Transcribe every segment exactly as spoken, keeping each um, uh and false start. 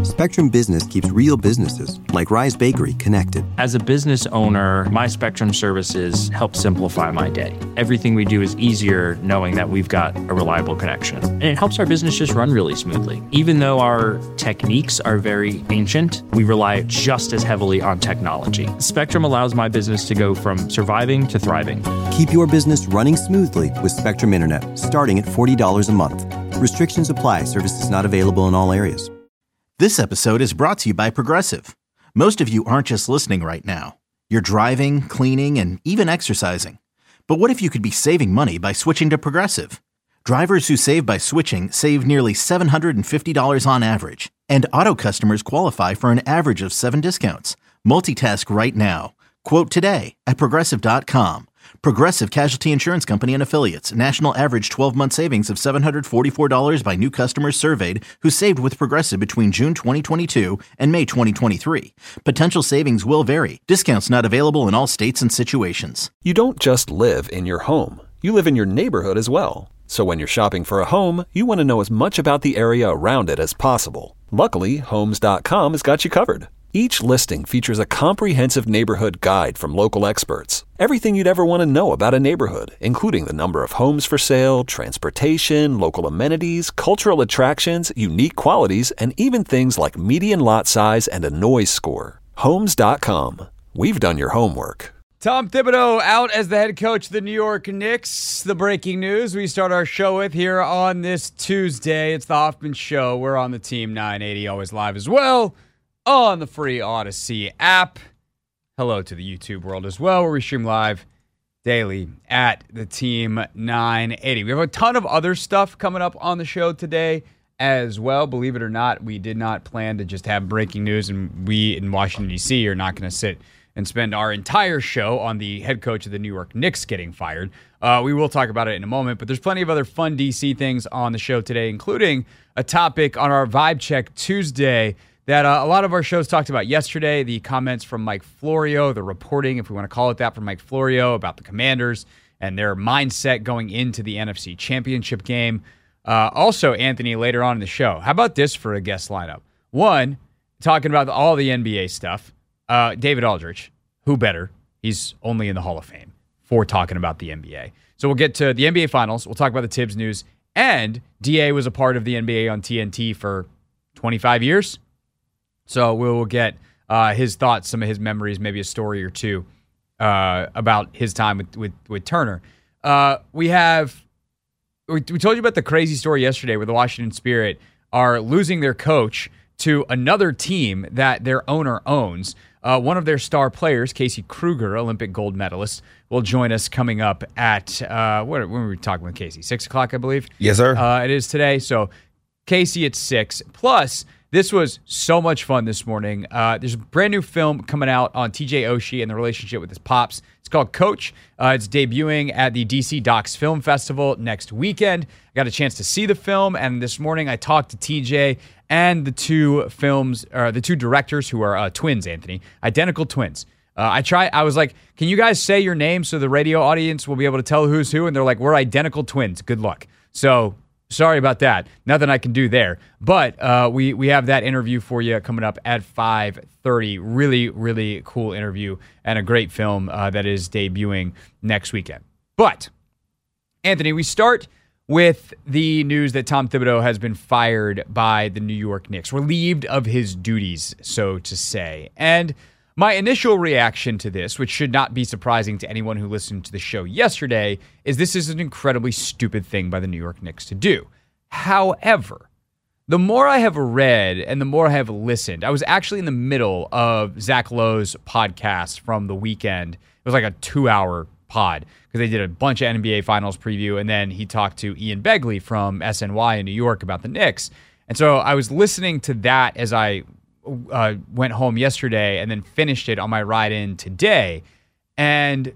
Spectrum Business keeps real businesses, like Rise Bakery, connected. As a business owner, my Spectrum services help simplify my day. Everything we do is easier knowing that we've got a reliable connection. And it helps our business just run really smoothly. Even though our techniques are very ancient, we rely just as heavily on technology. Spectrum allows my business to go from surviving to thriving. Keep your business running smoothly with Spectrum Internet, starting at forty dollars a month. Restrictions apply. Services not available in all areas. This episode is brought to you by Progressive. Most of you aren't just listening right now. You're driving, cleaning, and even exercising. But what if you could be saving money by switching to Progressive? Drivers who save by switching save nearly seven hundred fifty dollars on average. And auto customers qualify for an average of seven discounts. Multitask right now. Quote today at Progressive dot com. Progressive Casualty Insurance Company and Affiliates. National average twelve-month savings of seven hundred forty-four dollars by new customers surveyed who saved with Progressive between June twenty twenty-two and May twenty twenty-three. Potential savings will vary. Discounts not available in all states and situations. You don't just live in your home. You live in your neighborhood as well. So when you're shopping for a home, you want to know as much about the area around it as possible. Luckily, Homes dot com has got you covered. Each listing features a comprehensive neighborhood guide from local experts. Everything you'd ever want to know about a neighborhood, including the number of homes for sale, transportation, local amenities, cultural attractions, unique qualities, and even things like median lot size and a noise score. Homes dot com. We've done your homework. Tom Thibodeau out as the head coach of the New York Knicks. The breaking news we start our show with here on this Tuesday. It's the Hoffman Show. We're on the Team nine eighty, always live as well on the free Odyssey app. Hello to the YouTube world as well, where we stream live daily at the Team nine eighty. We have a ton of other stuff coming up on the show today as well. Believe it or not, we did not plan to just have breaking news, and we in Washington, D C are not going to sit and spend our entire show on the head coach of the New York Knicks getting fired. Uh, we will talk about it in a moment, but there's plenty of other fun D C things on the show today, including a topic on our Vibe Check Tuesday that uh, a lot of our shows talked about yesterday, the comments from Mike Florio, the reporting, if we want to call it that, from Mike Florio about the Commanders and their mindset going into the N F C Championship game. Uh, also, Anthony, later on in the show, how about this for a guest lineup? One, talking about all the N B A stuff, uh, David Aldridge, who better? He's only in the Hall of Fame for talking about the N B A. So we'll get to the N B A Finals. We'll talk about the Tibbs news. And D A was a part of the N B A on T N T for twenty-five years. So we'll get uh, his thoughts, some of his memories, maybe a story or two uh, about his time with with, with Turner. Uh, we have we, we told you about the crazy story yesterday where the Washington Spirit are losing their coach to another team that their owner owns. Uh, one of their star players, Casey Kruger, Olympic gold medalist, will join us coming up at uh, what, when were we talking with Casey? Six o'clock, I believe. Yes, sir. Uh, it is today. So Casey at six. Plus, this was so much fun this morning. Uh, there's a brand new film coming out on T J Oshie and the relationship with his pops. It's called Coach. Uh, it's debuting at the D C Docs Film Festival next weekend. I got a chance to see the film, and this morning I talked to T J and the two films, or the two directors who are uh, twins, Anthony, identical twins. Uh, I try. I was like, "Can you guys say your names so the radio audience will be able to tell who's who?" And they're like, "We're identical twins. Good luck." So. Sorry about that. Nothing I can do there. But uh, we we have that interview for you coming up at five thirty. Really, really cool interview and a great film uh, that is debuting next weekend. But, Anthony, we start with the news that Tom Thibodeau has been fired by the New York Knicks, relieved of his duties, so to say. And my initial reaction to this, which should not be surprising to anyone who listened to the show yesterday, is this is an incredibly stupid thing by the New York Knicks to do. However, the more I have read and the more I have listened, I was actually in the middle of Zach Lowe's podcast from the weekend. It was like a two-hour pod because they did a bunch of N B A Finals preview, and then he talked to Ian Begley from S N Y in New York about the Knicks. And so I was listening to that as I Uh, went home yesterday and then finished it on my ride in today. And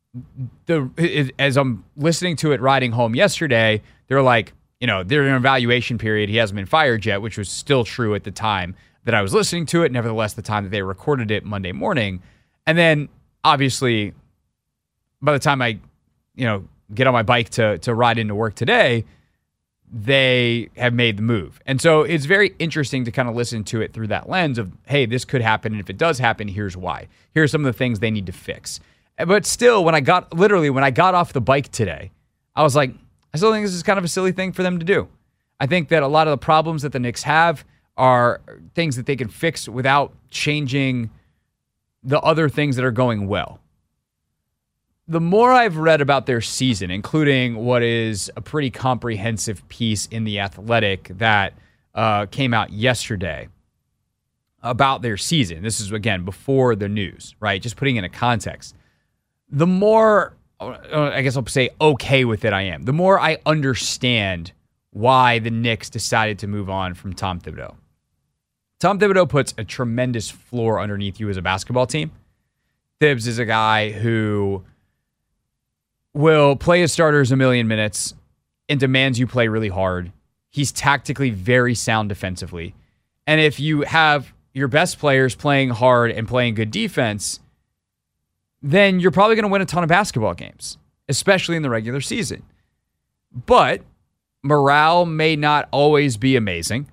the it, as I'm listening to it riding home yesterday, they're like, you know, they're in an evaluation period. He hasn't been fired yet, which was still true at the time that I was listening to it. Nevertheless, the time that they recorded it Monday morning. And then obviously by the time I, you know, get on my bike to to ride into work today, they have made the move. And so it's very interesting to kind of listen to it through that lens of, hey, this could happen. And if it does happen, here's why. Here are some of the things they need to fix. But still, when I got, literally, when I got off the bike today, I was like, I still think this is kind of a silly thing for them to do. I think that a lot of the problems that the Knicks have are things that they can fix without changing the other things that are going well. The more I've read about their season, including what is a pretty comprehensive piece in The Athletic that uh, came out yesterday about their season. This is, again, before the news, right? Just putting in a context. The more, I guess I'll say, okay with it I am, the more I understand why the Knicks decided to move on from Tom Thibodeau. Tom Thibodeau puts a tremendous floor underneath you as a basketball team. Thibs is a guy who will play his starters a million minutes and demands you play really hard. He's tactically very sound defensively. And if you have your best players playing hard and playing good defense, then you're probably going to win a ton of basketball games, especially in the regular season. But morale may not always be amazing.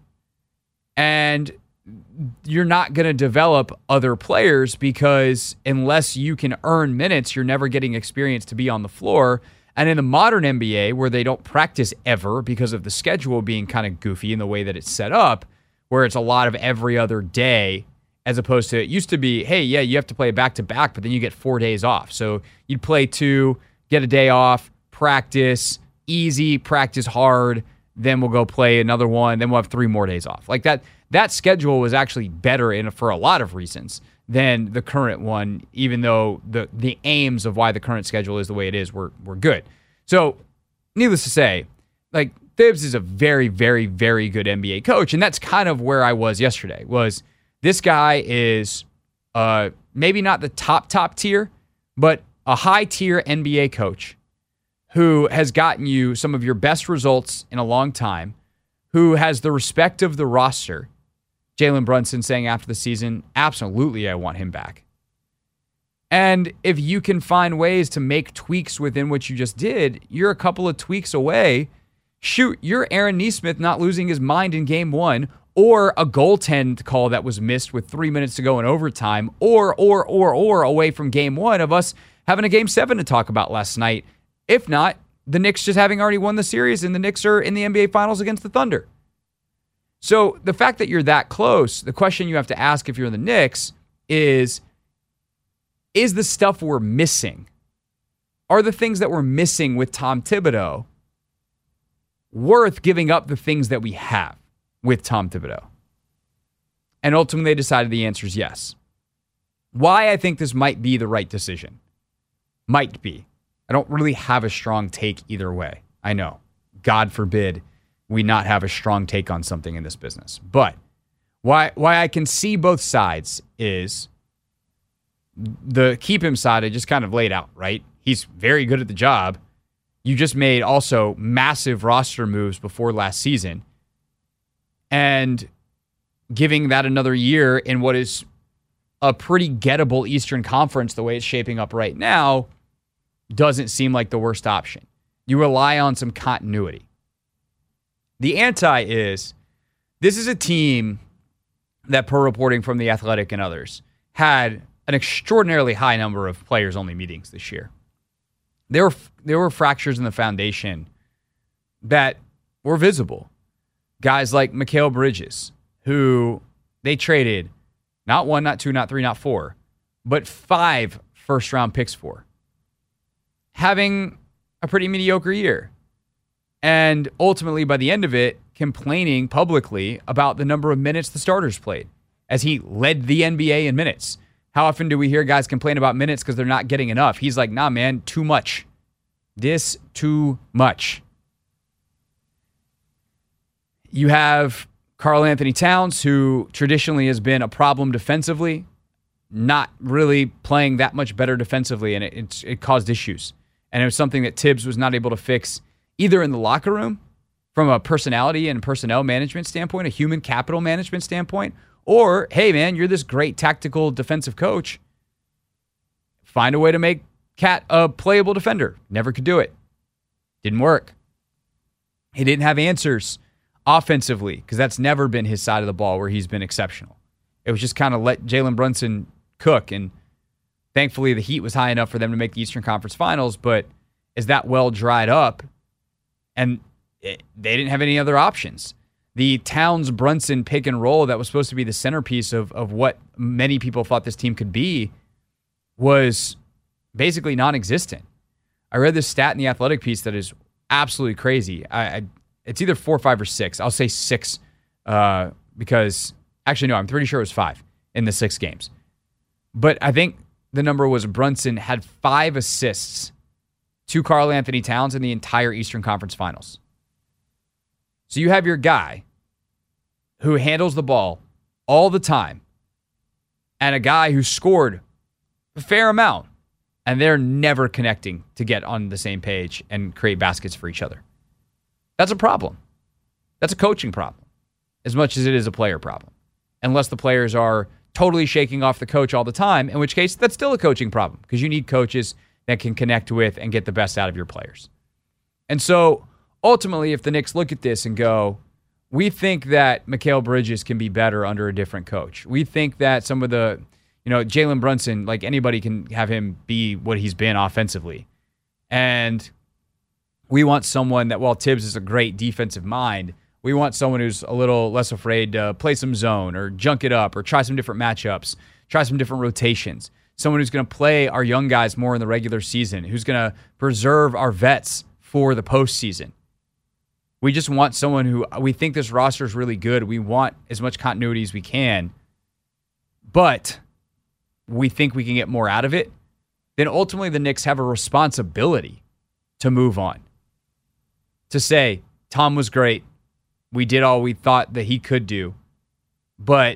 And you're not going to develop other players because unless you can earn minutes, you're never getting experience to be on the floor. And in the modern N B A, where they don't practice ever because of the schedule being kind of goofy in the way that it's set up, where it's a lot of every other day, as opposed to it used to be, hey, yeah, you have to play back-to-back, but then you get four days off. So you'd play two, get a day off, practice, easy, practice hard, then we'll go play another one, then we'll have three more days off. Like that that schedule was actually better in for a lot of reasons than the current one, even though the the aims of why the current schedule is the way it is were were good. So, needless to say, like Thibs is a very, very, very good N B A coach, and that's kind of where I was yesterday, was this guy is uh, maybe not the top, top tier, but a high-tier N B A coach who has gotten you some of your best results in a long time, who has the respect of the roster. Jalen Brunson saying after the season, absolutely, I want him back. And if you can find ways to make tweaks within what you just did, you're a couple of tweaks away. Shoot, you're Aaron Nesmith not losing his mind in game one, or a goaltend call that was missed with three minutes to go in overtime, or, or, or, or away from game one of us having a game seven to talk about last night. If not, the Knicks just having already won the series and the Knicks are in the N B A Finals against the Thunder. So the fact that you're that close, the question you have to ask if you're the Knicks is, is the stuff we're missing, are the things that we're missing with Tom Thibodeau worth giving up the things that we have with Tom Thibodeau? And ultimately they decided the answer is yes. Why I think this might be the right decision. Might be. I don't really have a strong take either way. I know. God forbid we not have a strong take on something in this business. But why why I can see both sides is the keep him side I just kind of laid out, right? He's very good at the job. You just made also massive roster moves before last season. And giving that another year in what is a pretty gettable Eastern Conference the way it's shaping up right now doesn't seem like the worst option. You rely on some continuity. The anti is, this is a team that, per reporting from The Athletic and others, had an extraordinarily high number of players-only meetings this year. There were, there were fractures in the foundation that were visible. Guys like Mikal Bridges, who they traded not one, not two, not three, not four, but five first-round picks for, having a pretty mediocre year. And ultimately, by the end of it, complaining publicly about the number of minutes the starters played as he led the N B A in minutes. How often do we hear guys complain about minutes because they're not getting enough? He's like, nah, man, too much. This too much. You have Karl Anthony Towns, who traditionally has been a problem defensively, not really playing that much better defensively, and it, it, it caused issues. And it was something that Tibbs was not able to fix either in the locker room from a personality and personnel management standpoint, a human capital management standpoint, or, hey, man, you're this great tactical defensive coach. Find a way to make Cat a playable defender. Never could do it. Didn't work. He didn't have answers offensively because that's never been his side of the ball where he's been exceptional. It was just kind of let Jalen Brunson cook, and thankfully the heat was high enough for them to make the Eastern Conference Finals, but as that well dried up, and it, they didn't have any other options. The Towns-Brunson pick and roll that was supposed to be the centerpiece of, of what many people thought this team could be was basically non-existent. I read this stat in the Athletic piece that is absolutely crazy. I, I It's either four, five, or six. I'll say six uh, because, actually, no, I'm pretty sure it was five in the six games. But I think the number was Brunson had five assists to Karl Anthony Towns in the entire Eastern Conference Finals. So you have your guy who handles the ball all the time and a guy who scored a fair amount, and they're never connecting to get on the same page and create baskets for each other. That's a problem. That's a coaching problem as much as it is a player problem. Unless the players are totally shaking off the coach all the time, in which case that's still a coaching problem because you need coaches that can connect with and get the best out of your players. And so ultimately, if the Knicks look at this and go, we think that Mikal Bridges can be better under a different coach. We think that some of the, you know, Jalen Brunson, like anybody can have him be what he's been offensively. And we want someone that, while Tibbs is a great defensive mind, we want someone who's a little less afraid to play some zone or junk it up or try some different matchups, try some different rotations. Someone who's going to play our young guys more in the regular season, who's going to preserve our vets for the postseason. We just want someone who, we think this roster is really good. We want as much continuity as we can, but we think we can get more out of it. Then ultimately the Knicks have a responsibility to move on. To say, Tom was great. We did all we thought that he could do. But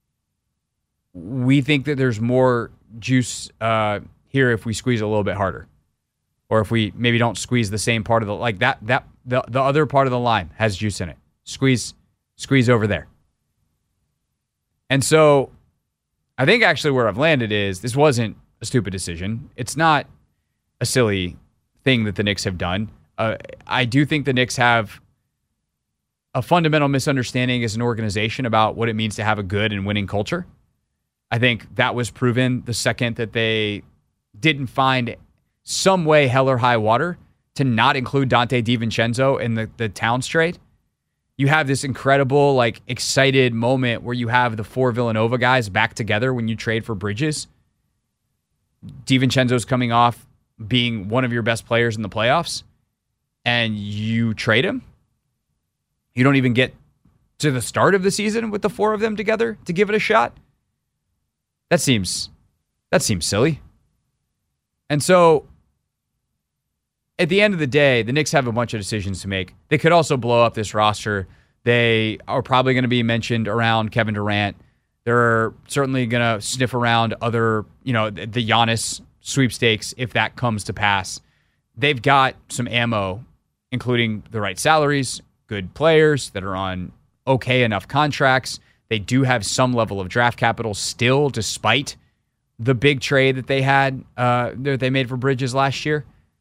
we think that there's more juice uh, here if we squeeze a little bit harder. Or if we maybe don't squeeze the same part of the, like that, that the, the other part of the lime has juice in it. Squeeze, squeeze over there. And so I think actually where I've landed is this wasn't a stupid decision. It's not a silly thing that the Knicks have done. Uh, I do think the Knicks have a fundamental misunderstanding as an organization about what it means to have a good and winning culture. I think that was proven the second that they didn't find some way, hell or high water, to not include Dante DiVincenzo in the, the Towns trade. You have this incredible, like, excited moment where you have the four Villanova guys back together when you trade for Bridges. DiVincenzo's coming off being one of your best players in the playoffs, and you trade him. You don't even get to the start of the season with the four of them together to give it a shot. That seems that seems silly. And so at the end of the day, the Knicks have a bunch of decisions to make. They could also blow up this roster. They are probably going to be mentioned around Kevin Durant. They're certainly going to sniff around other, you know, the Giannis sweepstakes if that comes to pass. They've got some ammo, including the right salaries, good players that are on okay enough contracts. They do have some level of draft capital still, despite the big trade that they had, uh, that they made for Bridges last year.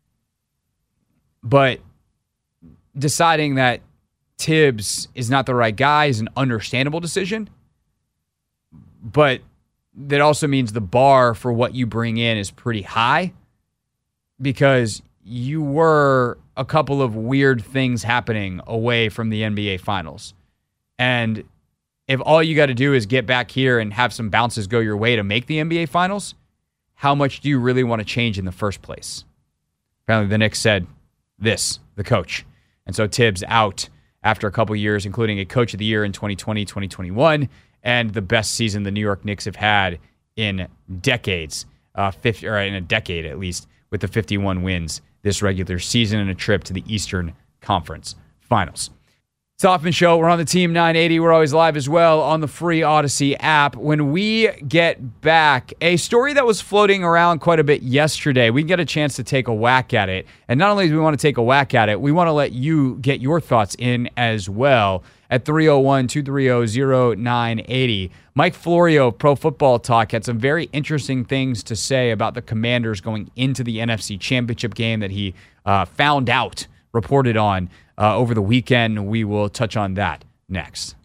But deciding that Tibbs is not the right guy is an understandable decision. But that also means the bar for what you bring in is pretty high, because you were a couple of weird things happening away from the N B A Finals. And if all you got to do is get back here and have some bounces go your way to make the N B A Finals, how much do you really want to change in the first place? Apparently the Knicks said this, the coach. And so Tibbs out after a couple years, including a Coach of the Year in twenty twenty, twenty twenty-one, and the best season the New York Knicks have had in decades, uh, fifty, or in a decade at least, with the fifty-one wins this regular season and a trip to the Eastern Conference Finals. It's the Hoffman Show. We're on the Team nine eighty. We're always live as well on the free Odyssey app. When we get back, a story that was floating around quite a bit yesterday, we get a chance to take a whack at it. And not only do we want to take a whack at it, we want to let you get your thoughts in as well at three oh one, two three oh, oh nine eight oh. Mike Florio of Pro Football Talk had some very interesting things to say about the Commanders going into the N F C Championship game that he uh, found out reported on uh, over the weekend. We will touch on that next.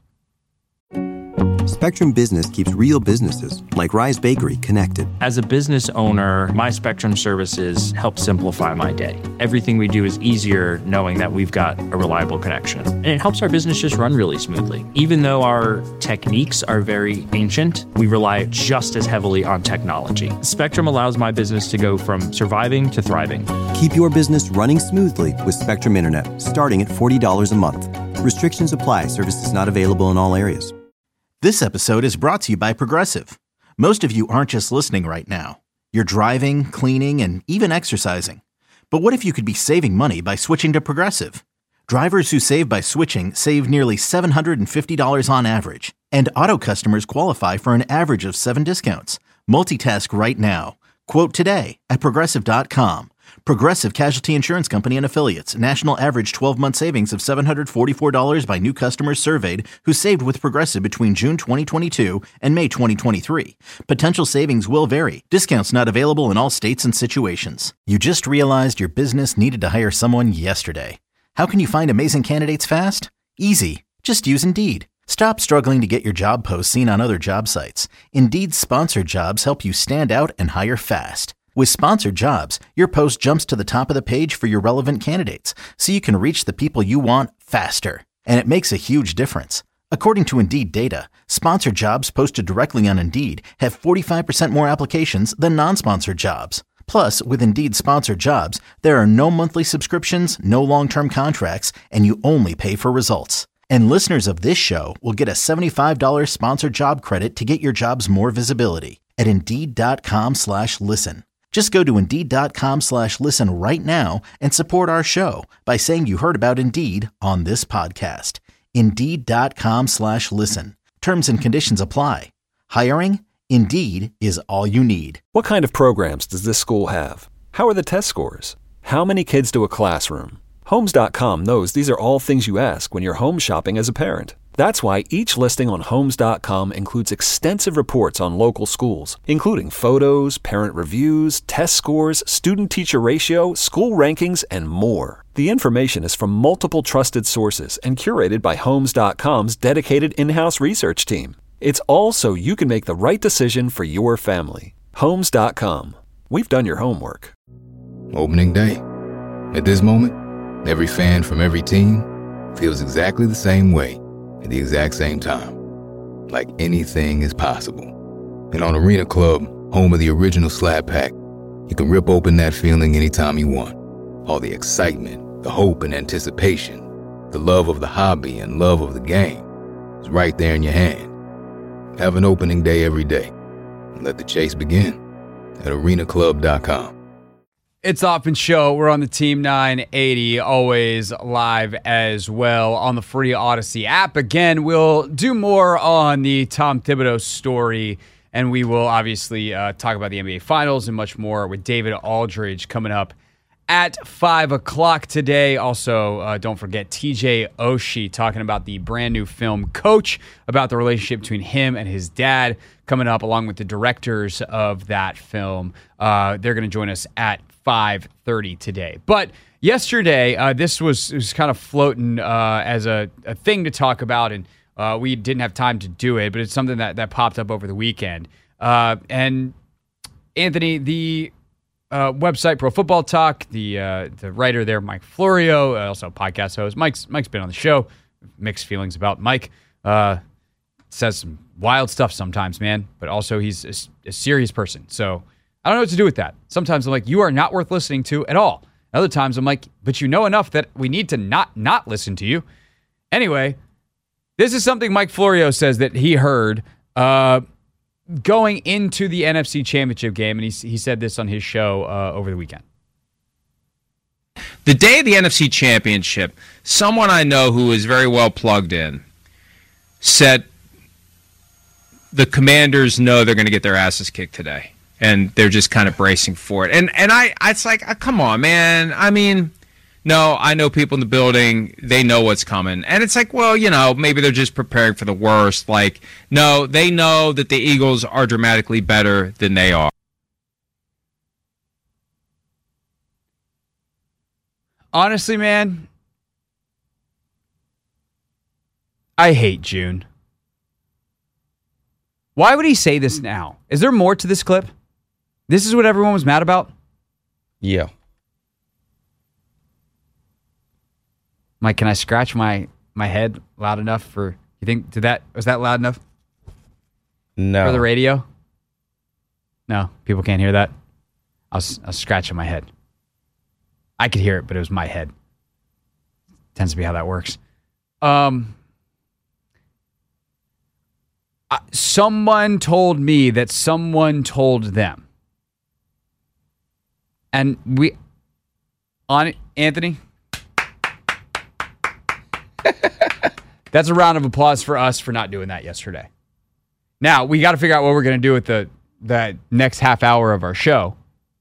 Spectrum Business keeps real businesses, like Rise Bakery, connected. As a business owner, my Spectrum services help simplify my day. Everything we do is easier knowing that we've got a reliable connection. And it helps our business just run really smoothly. Even though our techniques are very ancient, we rely just as heavily on technology. Spectrum allows my business to go from surviving to thriving. Keep your business running smoothly with Spectrum Internet, starting at forty dollars a month. Restrictions apply. Services not available in all areas. This episode is brought to you by Progressive. Most of you aren't just listening right now. You're driving, cleaning, and even exercising. But what if you could be saving money by switching to Progressive? Drivers who save by switching save nearly seven hundred fifty dollars on average. And auto customers qualify for an average of seven discounts. Multitask right now. Quote today at Progressive dot com. Progressive Casualty Insurance Company and Affiliates. National average twelve-month savings of seven hundred forty-four dollars by new customers surveyed who saved with Progressive between June twenty twenty-two and May twenty twenty-three. Potential savings will vary. Discounts not available in all states and situations. You just realized your business needed to hire someone yesterday. How can you find amazing candidates fast? Easy. Just use Indeed. Stop struggling to get your job posts seen on other job sites. Indeed's sponsored jobs help you stand out and hire fast. With sponsored jobs, your post jumps to the top of the page for your relevant candidates, so you can reach the people you want faster. And it makes a huge difference. According to Indeed data, sponsored jobs posted directly on Indeed have forty-five percent more applications than non-sponsored jobs. Plus, with Indeed sponsored jobs, there are no monthly subscriptions, no long-term contracts, and you only pay for results. And listeners of this show will get a seventy-five dollars sponsored job credit to get your jobs more visibility at Indeed.com slash listen. Just go to Indeed.com slash listen right now and support our show by saying you heard about Indeed on this podcast. Indeed.com slash listen. Terms and conditions apply. Hiring? Indeed is all you need. What kind of programs does this school have? How are the test scores? How many kids do a classroom? Homes dot com knows these are all things you ask when you're home shopping as a parent. That's why each listing on Homes dot com includes extensive reports on local schools, including photos, parent reviews, test scores, student-teacher ratio, school rankings, and more. The information is from multiple trusted sources and curated by Homes dot com's dedicated in-house research team. It's all so you can make the right decision for your family. Homes dot com. We've done your homework. Opening day. At this moment, every fan from every team feels exactly the same way at the exact same time. Like anything is possible. And on Arena Club, home of the original Slab Pack, you can rip open that feeling anytime you want. All the excitement, the hope and anticipation, the love of the hobby and love of the game is right there in your hand. Have an opening day every day. And let the chase begin at arena club dot com. It's Oppen Show. We're on the Team nine eighty, always live as well on the free Odyssey app. Again, we'll do more on the Tom Thibodeau story, and we will obviously uh, talk about the N B A Finals and much more with David Aldridge coming up at five o'clock today. Also, uh, don't forget T J Oshie talking about the brand new film Coach, about the relationship between him and his dad, coming up along with the directors of that film. Uh, they're going to join us at five thirty today. But yesterday, uh, this was, was kind of floating uh, as a, a thing to talk about, and uh, we didn't have time to do it, but it's something that, that popped up over the weekend. Uh, and Anthony, the uh, website Pro Football Talk, the uh, the writer there, Mike Florio, also a podcast host. Mike's Mike's been on the show. Mixed feelings about Mike. Uh, says some wild stuff sometimes, man, but also he's a, a serious person. So I don't know what to do with that. Sometimes I'm like, you are not worth listening to at all. Other times I'm like, but you know enough that we need to not not listen to you. Anyway, this is something Mike Florio says that he heard uh, going into the N F C Championship game, and he, he said this on his show uh, over the weekend. The day of the N F C Championship, someone I know who is very well plugged in said the Commanders know they're going to get their asses kicked today, and they're just kind of bracing for it. And and I, it's like, oh, come on, man. I mean, no, I know people in the building, they know what's coming. And it's like, well, you know, maybe they're just preparing for the worst. Like, no, they know that the Eagles are dramatically better than they are. honestly, man, I hate June. Why would he say this now? Is there more to this clip? This is what everyone was mad about? Yeah. Mike, can I scratch my, my head loud enough for, you think, did that, was that loud enough? No. For the radio? No, people can't hear that? I was, I was scratching my head. I could hear it, but it was my head. Tends to be how that works. Um, I, someone told me that someone told them. And we, on it, Anthony? That's a round of applause for us for not doing that yesterday. Now, we got to figure out what we're going to do with the, the next half hour of our show.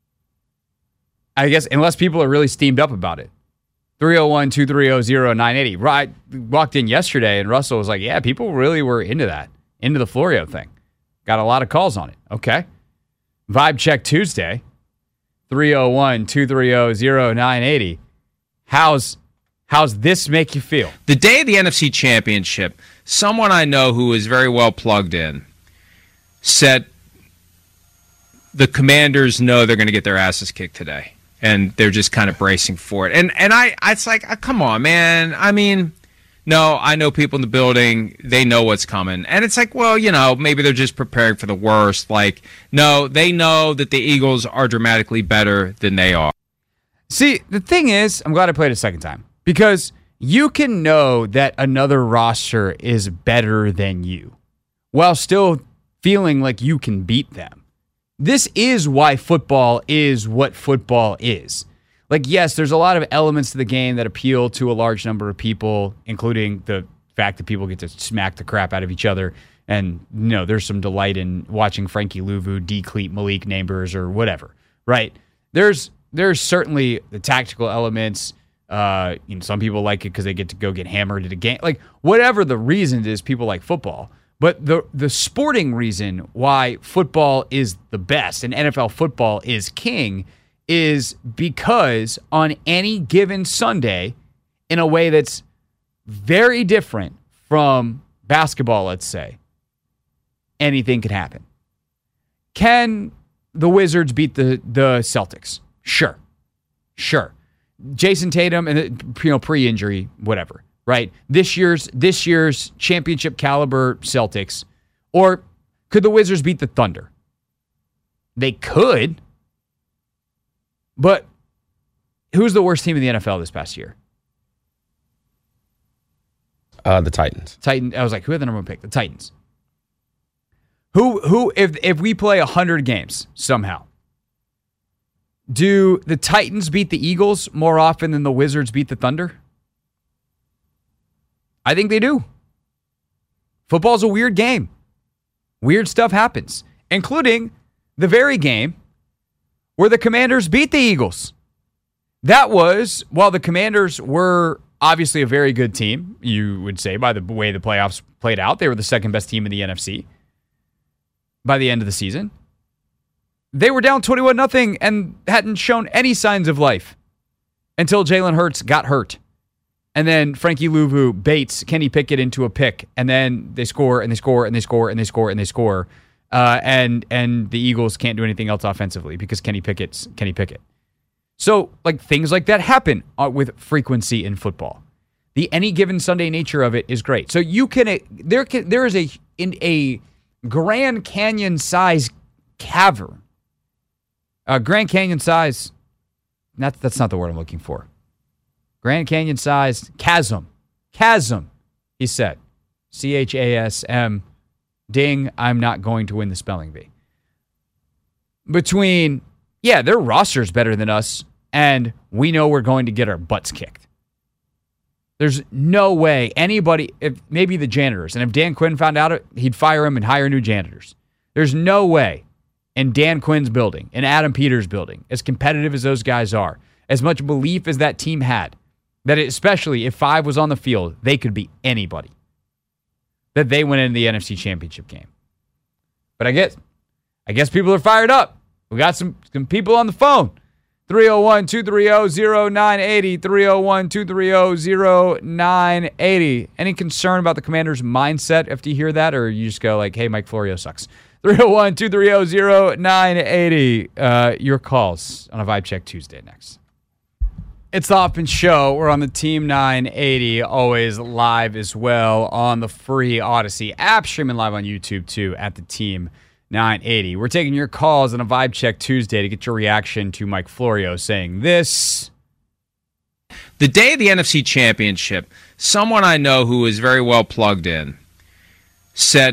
I guess, unless people are really steamed up about it. three oh one, two three oh, oh nine eight oh. I walked in yesterday and Russell was like, yeah, people really were into that, into the Florio thing. Got a lot of calls on it. Okay. Vibe Check Tuesday, three oh one, two three oh, oh nine eight oh. How's, how's this make you feel? The day of the N F C Championship, someone I know who is very well plugged in said the Commanders know they're going to get their asses kicked today. And they're just kind of bracing for it. And and I, it's like, uh, come on, man. I mean, no, I know people in the building. They know what's coming. And it's like, well, you know, maybe they're just preparing for the worst. Like, no, they know that the Eagles are dramatically better than they are. See, the thing is, I'm glad I played it a second time. Because you can know that another roster is better than you while still feeling like you can beat them. This is why football is what football is. Like, yes, there's a lot of elements to the game that appeal to a large number of people, including the fact that people get to smack the crap out of each other. And, you know, there's some delight in watching Frankie Louvu decleat Malik Neighbors or whatever, right? There's there's certainly the tactical elements. Uh, you know, some people like it because they get to go get hammered at a game. Like, whatever the reason is, people like football. But the the sporting reason why football is the best and N F L football is king is because on any given Sunday, in a way that's very different from basketball, let's say, anything could happen. Can the Wizards beat the, the Celtics? Sure. Sure. Jason Tatum, and you know, pre-injury, whatever. Right, this year's this year's championship caliber Celtics, or could the Wizards beat the Thunder? They could, but who's the worst team in the N F L this past year? Uh, the Titans. Titan. I was like, who had the number one pick? The Titans. Who who if if we play a hundred games somehow, do the Titans beat the Eagles more often than the Wizards beat the Thunder? I think they do. Football's a weird game. Weird stuff happens, including the very game where the Commanders beat the Eagles. That was, while the Commanders were obviously a very good team, you would say, by the way the playoffs played out, they were the second best team in the N F C by the end of the season. They were down twenty-one nothing and hadn't shown any signs of life until Jalen Hurts got hurt. And then Frankie Louvu baits Kenny Pickett into a pick, and then they score and they score and they score and they score and they score, uh, and and the Eagles can't do anything else offensively because Kenny Pickett's Kenny Pickett. So like things like that happen uh, with frequency in football. The any given Sunday nature of it is great. So you can uh, there can there is a in a Grand Canyon size cavern, uh, Grand Canyon size. Not that's not the word I'm looking for. Grand Canyon-sized chasm. Chasm, he said. C H A S M. Ding, I'm not going to win the spelling bee. Between, yeah, their roster's better than us, and we know we're going to get our butts kicked. There's no way anybody, if maybe the janitors, and if Dan Quinn found out it, he'd fire him and hire new janitors. There's no way in Dan Quinn's building, in Adam Peters' building, as competitive as those guys are, as much belief as that team had, that it, especially if five was on the field, they could beat anybody, that they went into the N F C Championship game. But I guess, I guess people are fired up. We got some, some people on the phone three oh one, two three oh, oh nine eight oh, three oh one, two three oh, oh nine eight oh. Any concern about the Commanders' mindset after you hear that, or you just go like, hey, Mike Florio sucks? three oh one, two three oh, oh nine eight oh. Uh, your calls on a Vibe Check Tuesday next. It's the Hoffman Show. We're on the Team nine eighty, always live as well on the free Odyssey app, streaming live on YouTube too at the Team nine eighty. We're taking your calls on a Vibe Check Tuesday to get your reaction to Mike Florio saying this. The day of the N F C Championship, someone I know who is very well plugged in said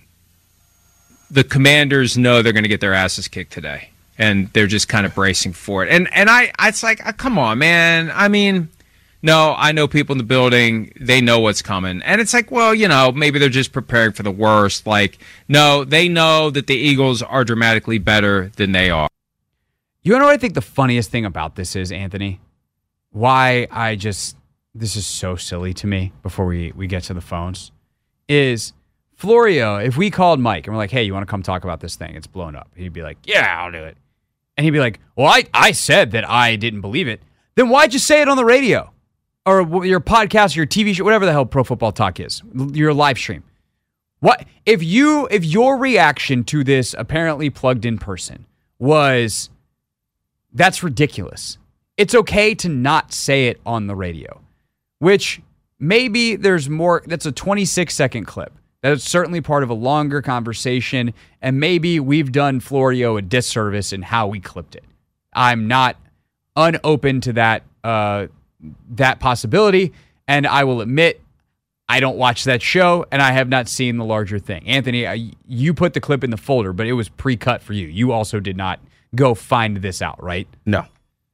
the Commanders know they're going to get their asses kicked today, and they're just kind of bracing for it. And and I, it's like, uh, come on, man. I mean, no, I know people in the building, they know what's coming. And it's like, well, you know, maybe they're just preparing for the worst. Like, no, they know that the Eagles are dramatically better than they are. You know what I think the funniest thing about this is, Anthony? Why I just, this is so silly to me before we, we get to the phones, is Florio, if we called Mike and we're like, hey, you want to come talk about this thing? It's blown up. He'd be like, yeah, I'll do it. And he'd be like, well, I, I said that I didn't believe it. Then why'd you say it on the radio? Or your podcast, your T V show, whatever the hell Pro Football Talk is, your live stream. What if you if your reaction to this apparently plugged in person was, that's ridiculous. It's okay to not say it on the radio, which maybe there's more. That's a twenty-six second clip. That's certainly part of a longer conversation, and maybe we've done Florio a disservice in how we clipped it. I'm not unopen to that. Uh, that possibility, and I will admit I don't watch that show, and I have not seen the larger thing. Anthony, you put the clip in the folder, but it was pre-cut for you. You also did not go find this out, right? No.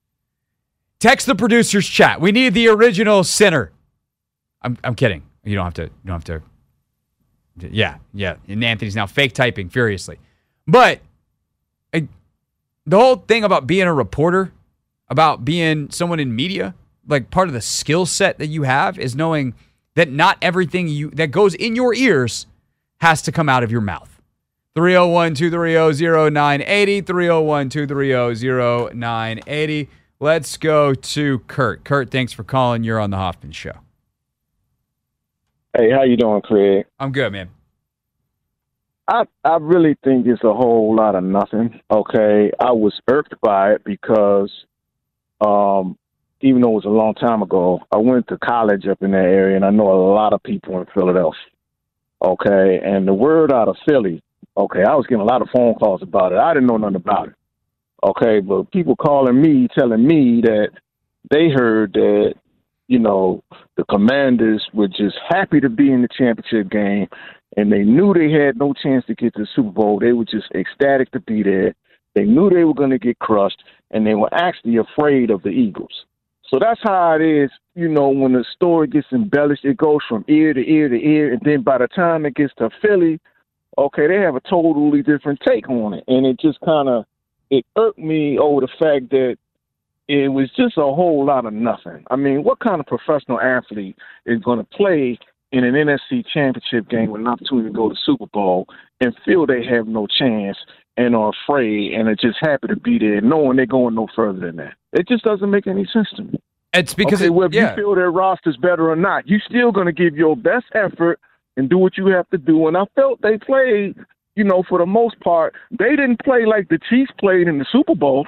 Text the producers chat. We need the original sinner. I'm I'm kidding. You don't have to. You don't have to. Yeah, yeah. And Anthony's now fake typing furiously, but I, the whole thing about being a reporter, about being someone in media, like part of the skill set that you have is knowing that not everything you that goes in your ears has to come out of your mouth. three oh one, two three oh, oh nine eight oh, three oh one, two three oh, oh nine eight oh. Let's go to Kurt. Kurt, thanks for calling. You're on the Hoffman Show. Hey, how you doing, Craig? I'm good, man. I I really think it's a whole lot of nothing, okay? I was irked by it because um even though it was a long time ago, I went to college up in that area, and I know a lot of people in Philadelphia, okay? And the word out of Philly, okay, I was getting a lot of phone calls about it. I didn't know nothing about it, okay? But people calling me, telling me that they heard that, you know, the Commanders were just happy to be in the championship game, and they knew they had no chance to get to the Super Bowl. They were just ecstatic to be there. They knew they were going to get crushed, and they were actually afraid of the Eagles. So that's how it is, you know, when the story gets embellished, it goes from ear to ear to ear, and then by the time it gets to Philly, okay, they have a totally different take on it. And it just kind of, it irked me over the fact that it was just a whole lot of nothing. I mean, what kind of professional athlete is going to play in an N F C championship game with an opportunity to go to the Super Bowl and feel they have no chance and are afraid and are just happy to be there, knowing they're going no further than that? It just doesn't make any sense to me. It's because okay, it, whether yeah. you feel their roster's better or not, you're still going to give your best effort and do what you have to do. And I felt they played, you know, for the most part, they didn't play like the Chiefs played in the Super Bowl.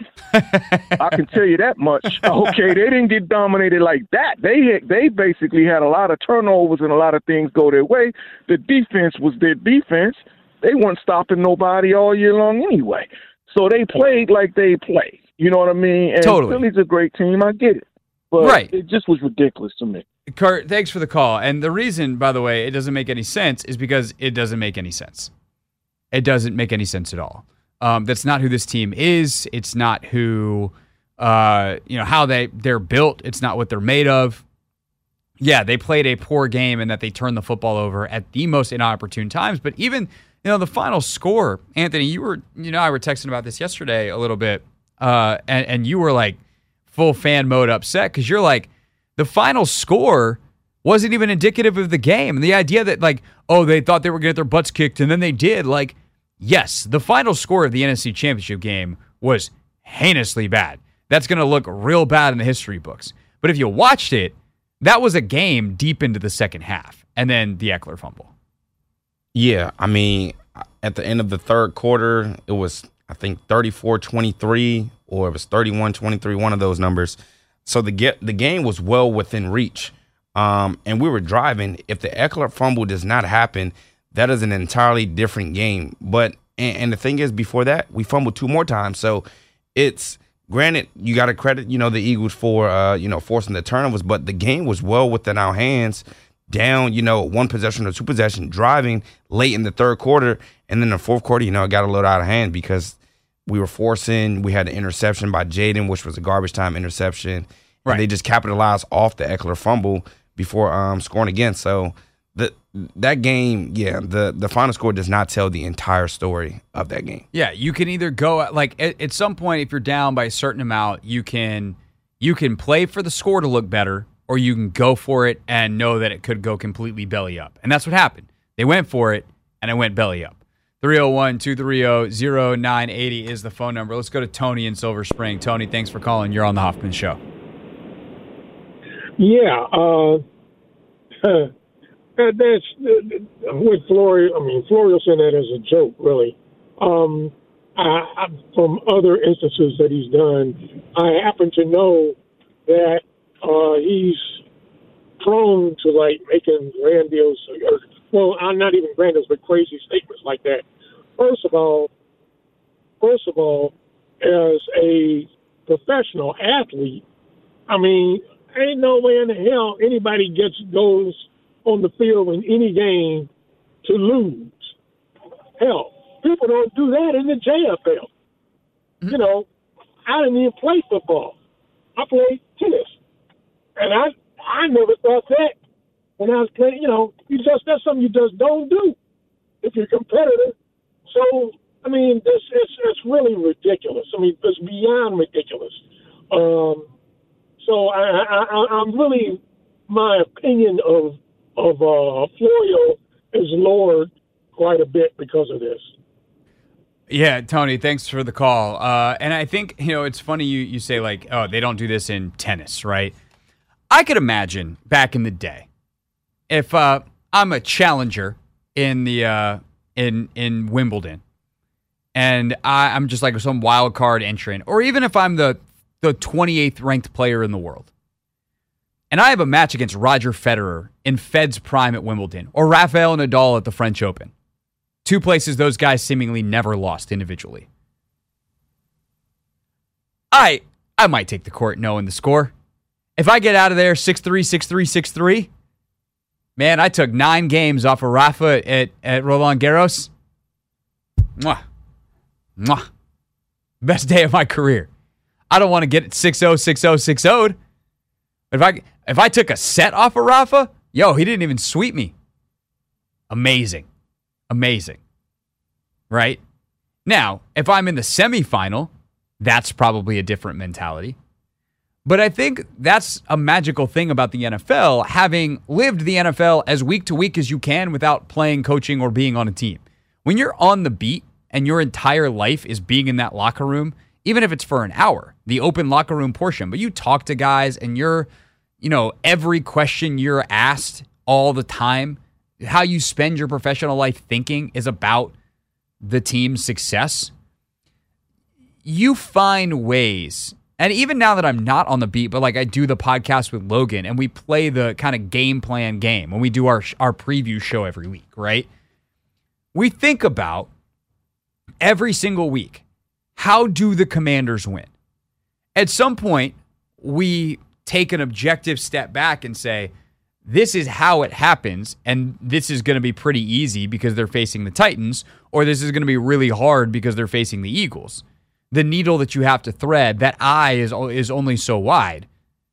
I can tell you that much. Okay, they didn't get dominated like that. They had, they basically had a lot of turnovers and a lot of things go their way. The defense was their defense. They weren't stopping nobody all year long anyway. So they played like they played. You know what I mean? And totally. Philly's a great team. I get it. But right. It just was ridiculous to me. Kurt, thanks for the call. And the reason, by the way, it doesn't make any sense is because it doesn't make any sense. It doesn't make any sense at all. Um, that's not who this team is. It's not who, uh, you know, how they, they're built. It's not what they're made of. Yeah, they played a poor game and that they turned the football over at the most inopportune times. But even, you know, the final score, Anthony, you were, you know, I were texting about this yesterday a little bit, uh, and, and you were like full fan mode upset because you're like, the final score wasn't even indicative of the game. And the idea that, like, oh, they thought they were going to get their butts kicked, and then they did. Like, yes, the final score of the N F C Championship game was heinously bad. that's going to look real bad in the history books. But if you watched it, that was a game deep into the second half, and then the Ekeler fumble. Yeah, I mean, at the end of the third quarter, it was, I think, thirty-four twenty-three, or it was thirty-one twenty-three, one of those numbers. So the get, the game was well within reach, um, and we were driving. If the Ekeler fumble does not happen, that is an entirely different game. But and, and the thing is, before that, we fumbled two more times. So it's granted, you got to credit, you know, the Eagles for, uh, you know, forcing the turnovers, but the game was well within our hands. Down, you know, one possession or two possession, driving late in the third quarter, and then the fourth quarter, you know, it got a little out of hand because we were forcing. We had an interception by Jaden, which was a garbage time interception. Right. And they just capitalized off the Ekeler fumble before um, scoring again. So the that game, yeah, the the final score does not tell the entire story of that game. Yeah, you can either go like at, at some point if you're down by a certain amount, you can you can play for the score to look better, or you can go for it and know that it could go completely belly up. And that's what happened. They went for it, and it went belly up. three oh one, two three oh, oh nine eight oh is the phone number. Let's go to Tony in Silver Spring. Tony, thanks for calling. You're on the Hoffman Show. Yeah, uh, that's with Florio. I mean, Florio said that as a joke, really. Um, I, I, from other instances that he's done, I happen to know that uh, he's prone to like making grandiose, or, well, I'm not even grandiose, but crazy statements like that. First of all, first of all, as a professional athlete, I mean, ain't no way in the hell anybody gets goes on the field in any game to lose. Hell, people don't do that in the J F L. Mm-hmm. You know, I didn't even play football. I played tennis. And I I never thought that when I was playing, you know, you just that's something you just don't do if you're a competitor. So, I mean, this it's it's really ridiculous. I mean, it's beyond ridiculous. Um, so I, I, I'm really, my opinion of of uh, Florio is lowered quite a bit because of this. Yeah, Tony, thanks for the call. Uh, and I think, you know, it's funny you, you say, like, oh, they don't do this in tennis, right? I could imagine back in the day, if uh, I'm a challenger in the uh, in in Wimbledon, and I, I'm just like some wild card entrant, or even if I'm the the twenty-eighth ranked player in the world, and I have a match against Roger Federer in Fed's prime at Wimbledon, or Rafael Nadal at the French Open, two places those guys seemingly never lost individually, I I might take the court knowing the score. If I get out of there six three, six three, six three, man, I took nine games off of Rafa at, at Roland Garros. Mwah. Mwah. Best day of my career. I don't want to get it six oh, six oh, six oh. If I, if I took a set off of Rafa, yo, he didn't even sweep me. Amazing. Amazing. Right? Now, if I'm in the semifinal, that's probably a different mentality. But I think that's a magical thing about the N F L, having lived the N F L as week to week as you can without playing, coaching, or being on a team. When you're on the beat and your entire life is being in that locker room, even if it's for an hour, the open locker room portion, but you talk to guys and you're, you know, every question you're asked all the time, how you spend your professional life thinking is about the team's success. You find ways. And even now that I'm not on the beat, but like I do the podcast with Logan and we play the kind of game plan game when we do our our preview show every week, right? We think about every single week, how do the Commanders win? At some point, we take an objective step back and say, this is how it happens, and this is going to be pretty easy because they're facing the Titans, or this is going to be really hard because they're facing the Eagles. The needle that you have to thread, that eye is is only so wide.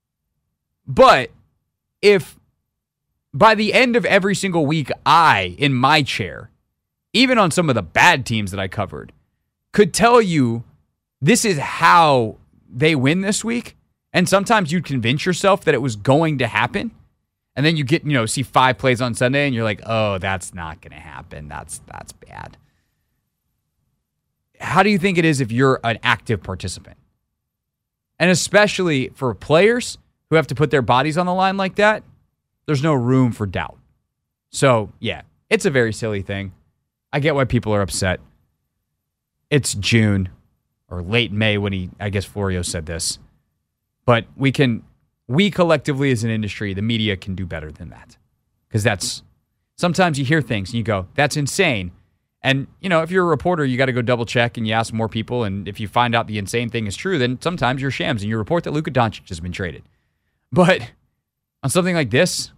But if by the end of every single week, I, in my chair, even on some of the bad teams that I covered, could tell you this is how they win this week, and sometimes you'd convince yourself that it was going to happen, and then you get, you know, see five plays on Sunday, and you're like, oh, that's not going to happen. That's that's bad. How do you think it is if you're an active participant? And especially for players who have to put their bodies on the line like that, there's no room for doubt. So, yeah, it's a very silly thing. I get why people are upset. It's June or late May when he, I guess Florio said this. But we can, we collectively as an industry, the media can do better than that. Because that's, sometimes you hear things and you go, that's insane. And, you know, if you're a reporter, you got to go double check and you ask more people. And if you find out the insane thing is true, then sometimes you're shams and you report that Luka Doncic has been traded. But on something like this,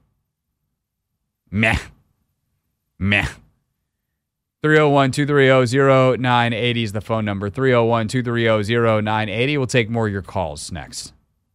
meh. Meh. three oh one, two three oh, oh nine eight oh is the phone number. three oh one, two three oh, oh nine eight oh. We'll take more of your calls next.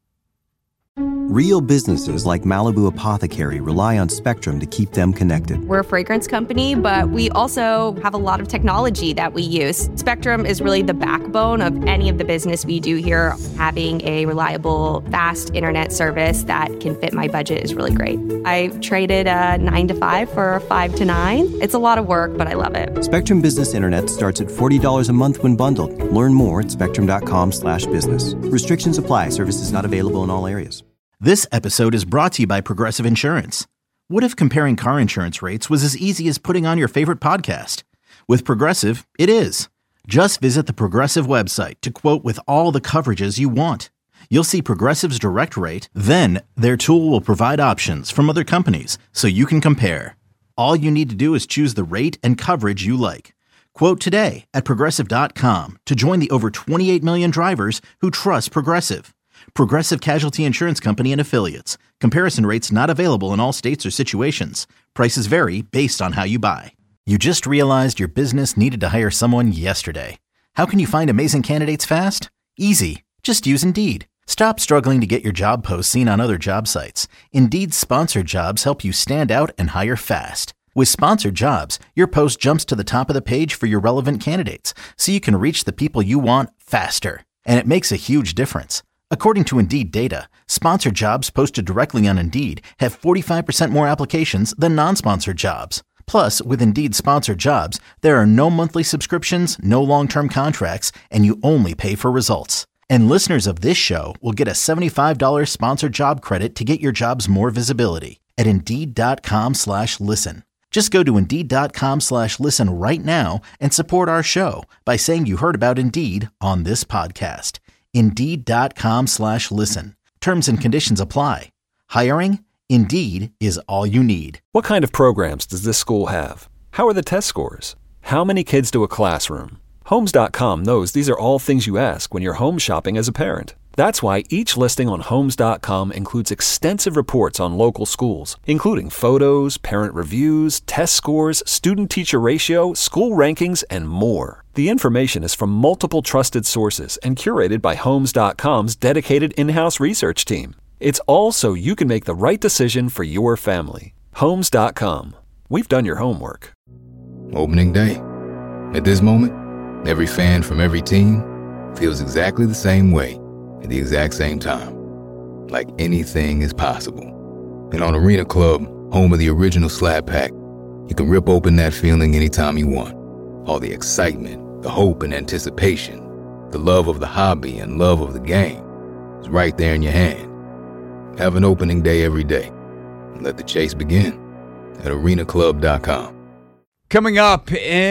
Real businesses like Malibu Apothecary rely on Spectrum to keep them connected. We're a fragrance company, but we also have a lot of technology that we use. Spectrum is really the backbone of any of the business we do here. Having a reliable, fast internet service that can fit my budget is really great. I traded a nine to five for a five to nine. It's a lot of work, but I love it. Spectrum Business Internet starts at forty dollars a month when bundled. Learn more at spectrum.com slash business. Restrictions apply. Services not available in all areas. This episode is brought to you by Progressive Insurance. What if comparing car insurance rates was as easy as putting on your favorite podcast? With Progressive, it is. Just visit the Progressive website to quote with all the coverages you want. You'll see Progressive's direct rate, then their tool will provide options from other companies so you can compare. All you need to do is choose the rate and coverage you like. Quote today at Progressive dot com to join the over twenty-eight million drivers who trust Progressive. Progressive Casualty Insurance Company and Affiliates. Comparison rates not available in all states or situations. Prices vary based on how you buy. You just realized your business needed to hire someone yesterday. How can you find amazing candidates fast? Easy. Just use Indeed. Stop struggling to get your job posts seen on other job sites. Indeed's sponsored jobs help you stand out and hire fast. With sponsored jobs, your post jumps to the top of the page for your relevant candidates, so you can reach the people you want faster. And it makes a huge difference. According to Indeed data, sponsored jobs posted directly on Indeed have forty-five percent more applications than non-sponsored jobs. Plus, with Indeed sponsored jobs, there are no monthly subscriptions, no long-term contracts, and you only pay for results. And listeners of this show will get a seventy-five dollars sponsored job credit to get your jobs more visibility at Indeed.com slash listen. Just go to Indeed.com slash listen right now and support our show by saying you heard about Indeed on this podcast. Indeed.com slash listen. Terms and conditions apply. Hiring? Indeed is all you need. What kind of programs does this school have? How are the test scores? How many kids do a classroom? Homes dot com knows these are all things you ask when you're home shopping as a parent. That's why each listing on Homes dot com includes extensive reports on local schools, including photos, parent reviews, test scores, student-teacher ratio, school rankings, and more. The information is from multiple trusted sources and curated by Homes dot com's dedicated in-house research team. It's all so you can make the right decision for your family. Homes dot com. We've done your homework. Opening day. At this moment, every fan from every team feels exactly the same way at the exact same time. Like anything is possible. And on Arena Club, home of the original Slab Pack, you can rip open that feeling anytime you want. All the excitement, the hope and anticipation, the love of the hobby and love of the game is right there in your hand. Have an opening day every day. And let the chase begin at arena club dot com. Coming up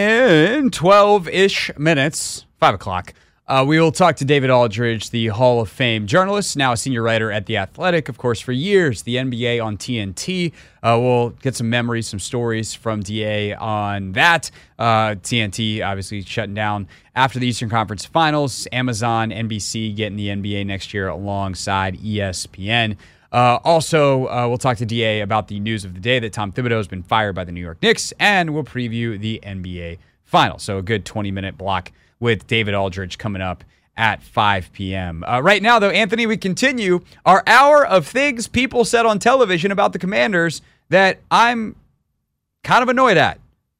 in twelve-ish minutes, five o'clock, uh, we will talk to David Aldridge, the Hall of Fame journalist, now a senior writer at The Athletic, of course, for years, the N B A on T N T. Uh, we'll get some memories, some stories from D A on that. Uh, T N T obviously shutting down after the Eastern Conference Finals. Amazon, N B C getting the N B A next year alongside E S P N. Uh, also, uh, we'll talk to D A about the news of the day that Tom Thibodeau has been fired by the New York Knicks, and we'll preview the N B A Finals. So a good twenty-minute block with David Aldridge coming up at five p.m. Uh, right now, though, Anthony, we continue our hour of things people said on television about the Commanders that I'm kind of annoyed at.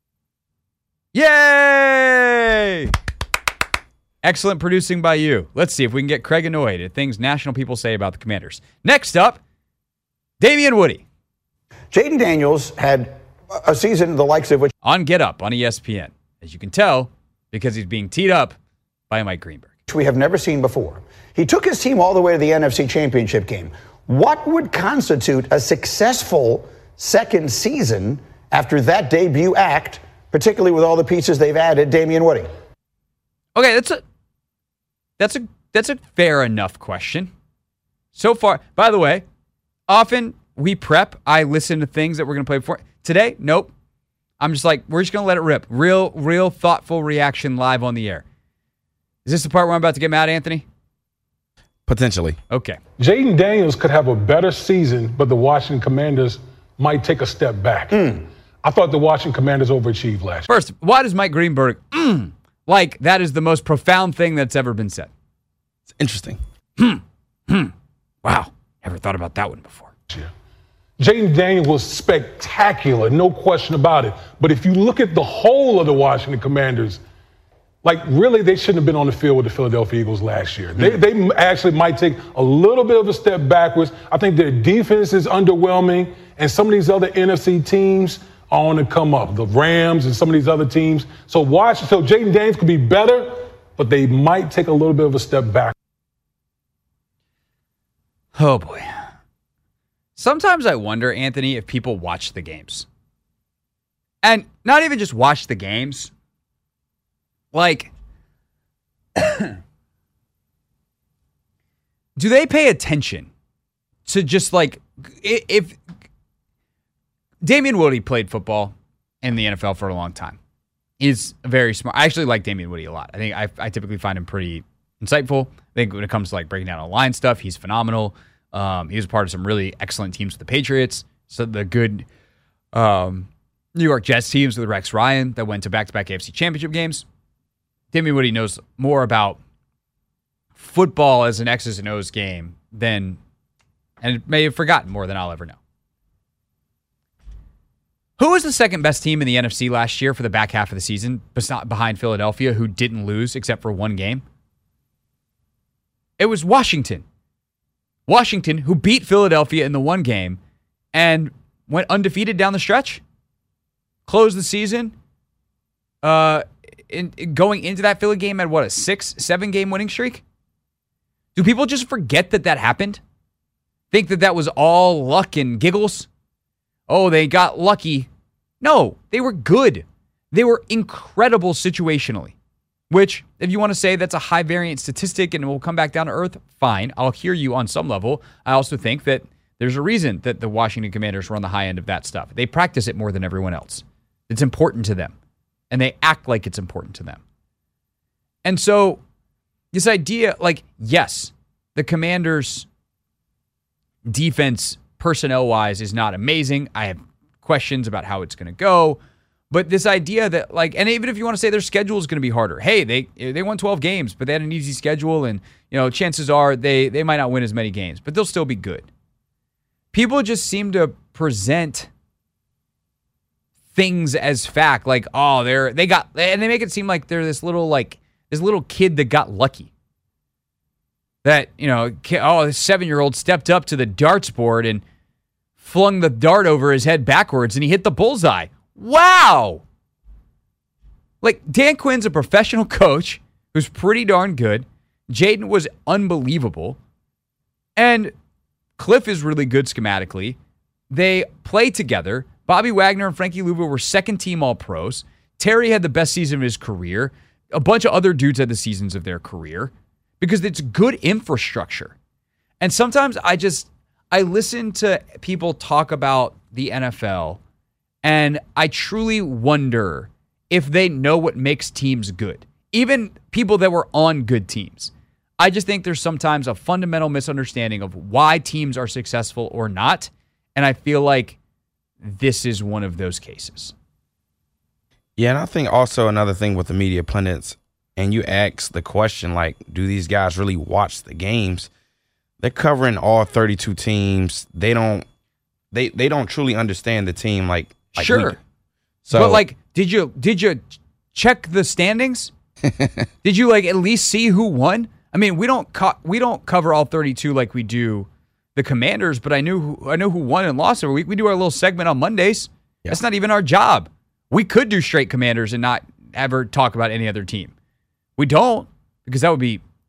Yay! Excellent producing by you. Let's see if we can get Craig annoyed at things national people say about the Commanders. Next up, Damian Woody. Jaden Daniels had a season the likes of which... On Get Up on E S P N. As you can tell, because he's being teed up by Mike Greenberg. we have never seen before. He took his team all the way to the N F C Championship game. What would constitute a successful second season after that debut act, particularly with all the pieces they've added, Damien Woody? Okay, that's a that's a that's a fair enough question. So far, by the way, often we prep. I listen to things that we're going to play before. Today, nope. I'm just like, we're just going to let it rip. Real, real thoughtful reaction live on the air. Is this the part where I'm about to get mad, Anthony? Potentially. Okay. Jaden Daniels could have a better season, but the Washington Commanders might take a step back. Mm. I thought the Washington Commanders overachieved last year. First, why does Mike Greenberg, mm, like that is the most profound thing that's ever been said? It's interesting. Hmm. Hmm. Wow. Never thought about that one before. Yeah. Jaden Daniels was spectacular, no question about it. But if you look at the whole of the Washington Commanders, like really they shouldn't have been on the field with the Philadelphia Eagles last year. They, they actually might take a little bit of a step backwards. I think their defense is underwhelming, and some of these other N F C teams are on the come up. The Rams and some of these other teams. So watch. So Jaden Daniels could be better, but they might take a little bit of a step back. Oh boy. Sometimes I wonder, Anthony, if people watch the games. And not even just watch the games. Like, do they pay attention to just like, if Damien Woody played football in the N F L for a long time, is very smart. I actually like Damien Woody a lot. I think I, I typically find him pretty insightful. I think when it comes to like breaking down online stuff, he's phenomenal. Um, he was a part of some really excellent teams with the Patriots. So the good um, New York Jets teams with Rex Ryan that went to back-to-back A F C Championship games. Damien Woody knows more about football as an X's and O's game than, and may have forgotten more than I'll ever know. Who was the second best team in the N F C last year for the back half of the season, behind Philadelphia, who didn't lose except for one game? It was Washington. Washington, who beat Philadelphia in the one game and went undefeated down the stretch, closed the season, uh, in, in going into that Philly game at what, a six, seven game winning streak? Do people just forget that that happened? Think that that was all luck and giggles? Oh, they got lucky. No, they were good. They were incredible situationally. Which, if you want to say that's a high variance statistic and it will come back down to earth, fine. I'll hear you on some level. I also think that there's a reason that the Washington Commanders run the high end of that stuff. They practice it more than everyone else. It's important to them. And they act like it's important to them. And so, this idea, like, yes, the Commanders' defense, personnel-wise, is not amazing. I have questions about how it's going to go. But this idea that, like, and even if you want to say their schedule is going to be harder, hey, they they won twelve games, but they had an easy schedule, and, you know, chances are they they might not win as many games, but they'll still be good. People just seem to present things as fact, like, oh, they're they got, and they make it seem like they're this little like this little kid that got lucky. That, you know, oh, this seven-year-old stepped up to the darts board and flung the dart over his head backwards, and he hit the bullseye. Wow! Like, Dan Quinn's a professional coach who's pretty darn good. Jaden was unbelievable. And Cliff is really good schematically. They play together. Bobby Wagner and Frankie Louva were second-team All-Pros. Terry had the best season of his career. A bunch of other dudes had the seasons of their career. Because it's good infrastructure. And sometimes I just, I listen to people talk about the N F L, and I truly wonder if they know what makes teams good. Even people that were on good teams. I just think there's sometimes a fundamental misunderstanding of why teams are successful or not. And I feel like this is one of those cases. Yeah, and I think also another thing with the media pundits, and you ask the question, like, do these guys really watch the games? They're covering all thirty-two teams. They don't they they don't truly understand the team like, like sure. we do. So, but like, did you did you check the standings? Did you like at least see who won? I mean, we don't co- we don't cover all thirty-two like we do the Commanders, but I knew who, I know who won and lost every week. We do our little segment on Mondays. Yeah. That's not even our job. We could do straight Commanders and not ever talk about any other team. We don't, because that would be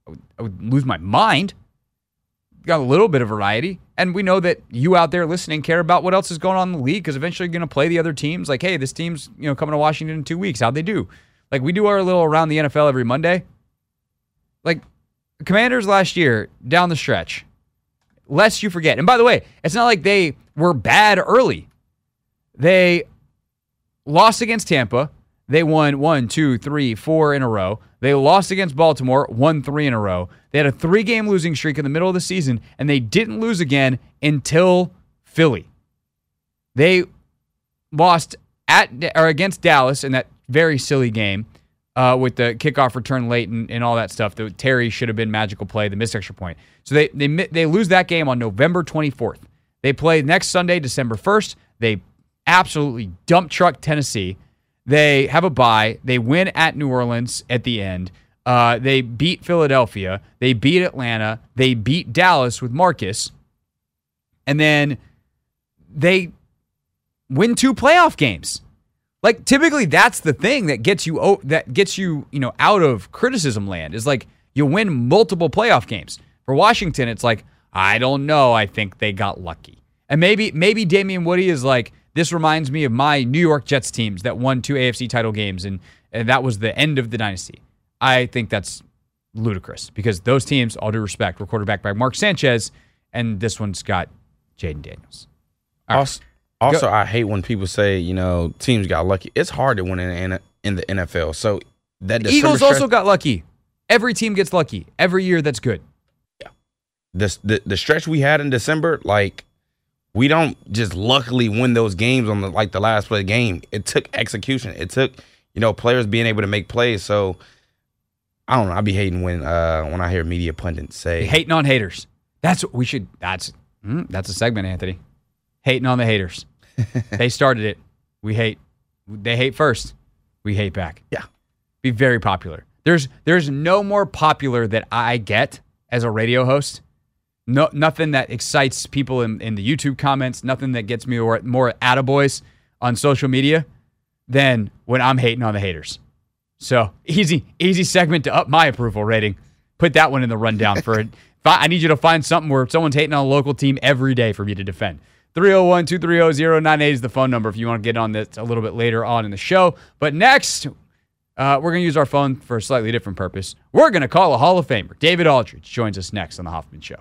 I would, I would lose my mind. Got a little bit of variety. And we know that you out there listening care about what else is going on in the league because eventually you're going to play the other teams. Like, hey, this team's you know coming to Washington in two weeks. How'd they do? Like, we do our little around the N F L every Monday. Like, Commanders last year, down the stretch, lest you forget. And by the way, it's not like they were bad early. They lost against Tampa. They won one, two, three, four in a row. They lost against Baltimore, won three in a row. They had a three-game losing streak in the middle of the season, and they didn't lose again until Philly. They lost at or against Dallas in that very silly game uh, with the kickoff return late and, and all that stuff. The Terry should have been magical play, the missed extra point. So they they they lose that game on November twenty-fourth. They play next Sunday, December first. They absolutely dump truck Tennessee. They have a bye. They win at New Orleans at the end. Uh, they beat Philadelphia. They beat Atlanta. They beat Dallas with Marcus. And then they win two playoff games. Like, typically that's the thing that gets you that gets you, you know, out of criticism land is like you win multiple playoff games. For Washington, it's like, I don't know. I think they got lucky. And maybe maybe Damian Woody is like, this reminds me of my New York Jets teams that won two A F C title games, and, and that was the end of the dynasty. I think that's ludicrous because those teams, all due respect, were quarterbacked by Mark Sanchez, and this one's got Jaden Daniels. All also, right. also I hate when people say, you know, teams got lucky. It's hard to win in, in the N F L. So that the Eagles stretch, also got lucky. Every team gets lucky. Every year, that's good. Yeah. This, the, the stretch we had in December, like, we don't just luckily win those games on the like the last play of the game. It took execution. It took, you know, players being able to make plays. So I don't know. I be hating when uh, when I hear media pundits say You're hating on haters. That's what we should. That's mm, that's a segment, Anthony. Hating on the haters. They started it. We hate. They hate first. We hate back. Yeah. Be very popular. There's there's no more popular that I get as a radio host. No, nothing that excites people in, in the YouTube comments, nothing that gets me more, more attaboys on social media than when I'm hating on the haters. So easy, easy segment to up my approval rating. Put that one in the rundown for it. I need you to find something where someone's hating on a local team every day for me to defend. three oh one, two three oh, oh nine eight is the phone number if you want to get on this a little bit later on in the show. But next, uh, we're going to use our phone for a slightly different purpose. We're going to call a Hall of Famer. David Aldridge joins us next on The Hoffman Show.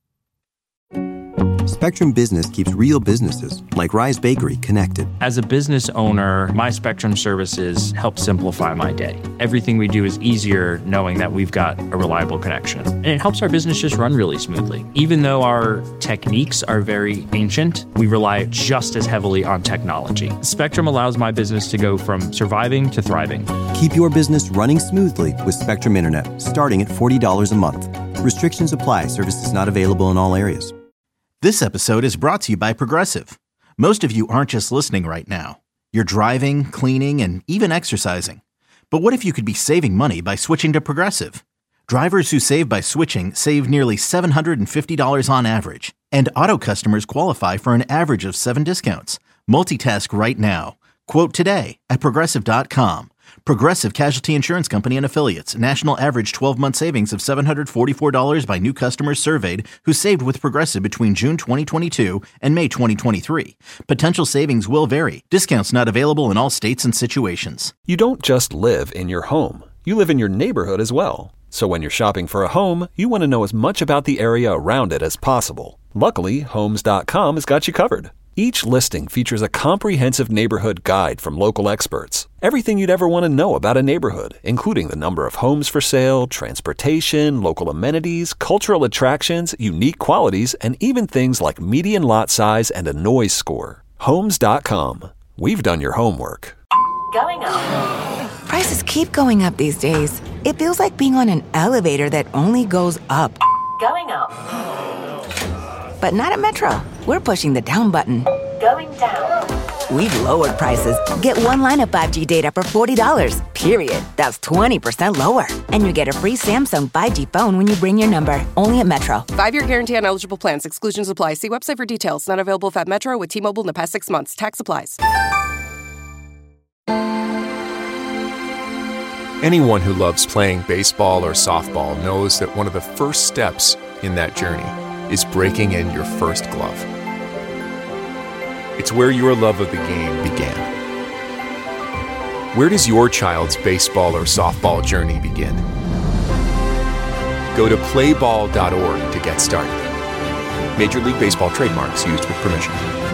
Spectrum Business keeps real businesses, like Rise Bakery, connected. As a business owner, my Spectrum services help simplify my day. Everything we do is easier knowing that we've got a reliable connection. And it helps our business just run really smoothly. Even though our techniques are very ancient, we rely just as heavily on technology. Spectrum allows my business to go from surviving to thriving. Keep your business running smoothly with Spectrum Internet, starting at forty dollars a month. Restrictions apply. Services not available in all areas. This episode is brought to you by Progressive. Most of you aren't just listening right now. You're driving, cleaning, and even exercising. But what if you could be saving money by switching to Progressive? Drivers who save by switching save nearly seven hundred fifty dollars on average. And auto customers qualify for an average of seven discounts. Multitask right now. Quote today at Progressive dot com. Progressive Casualty Insurance Company and Affiliates. National average twelve-month savings of seven hundred forty-four dollars by new customers surveyed who saved with Progressive between June twenty twenty-two and May twenty twenty-three. Potential savings will vary. Discounts not available in all states and situations. You don't just live in your home. You live in your neighborhood as well. So when you're shopping for a home, you want to know as much about the area around it as possible. Luckily, Homes dot com has got you covered. Each listing features a comprehensive neighborhood guide from local experts. Everything you'd ever want to know about a neighborhood, including the number of homes for sale, transportation, local amenities, cultural attractions, unique qualities, and even things like median lot size and a noise score. Homes dot com. We've done your homework. Going up. Prices keep going up these days. It feels like being on an elevator that only goes up. Going up. But not at Metro. We're pushing the down button. Going down. We've lowered prices. Get one line of five G data for forty dollars, period. That's twenty percent lower. And you get a free Samsung five G phone when you bring your number. Only at Metro. Five-year guarantee on eligible plans. Exclusions apply. See website for details. Not available at Metro with T-Mobile in the past six months. Tax applies. Anyone who loves playing baseball or softball knows that one of the first steps in that journey is breaking in your first glove. It's where your love of the game began. Where does your child's baseball or softball journey begin? Go to play ball dot org to get started. Major League Baseball trademarks used with permission.